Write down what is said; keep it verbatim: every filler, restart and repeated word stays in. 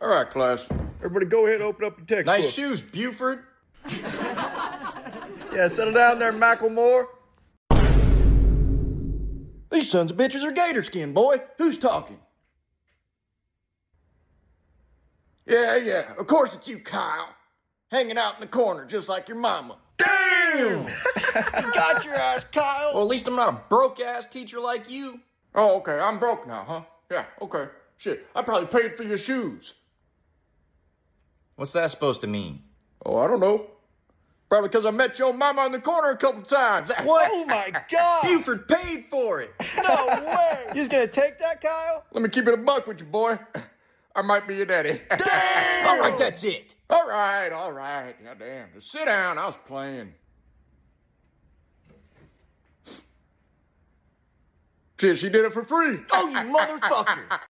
All right, class. Everybody go ahead and open up your textbook. Nice shoes, Buford. Yeah, settle down there, Macklemore. These sons of bitches are gator skin, boy. Who's talking? Yeah, yeah, of course it's you, Kyle. Hanging out in the corner just like your mama. Damn! Got your ass, Kyle. Well, at least I'm not a broke-ass teacher like you. Oh, okay, I'm broke now, huh? Yeah, okay. Shit, I probably paid for your shoes. What's that supposed to mean? Oh, I don't know. Probably because I met your mama in the corner a couple times. What? Oh, my God. Buford paid for it. No way. You just gonna take that, Kyle? Let me keep it a buck with you, boy. I might be your daddy. Damn! All right, that's it. All right, all right. Goddamn. Just sit down. I was playing. Shit, she did it for free. Oh, you motherfucker.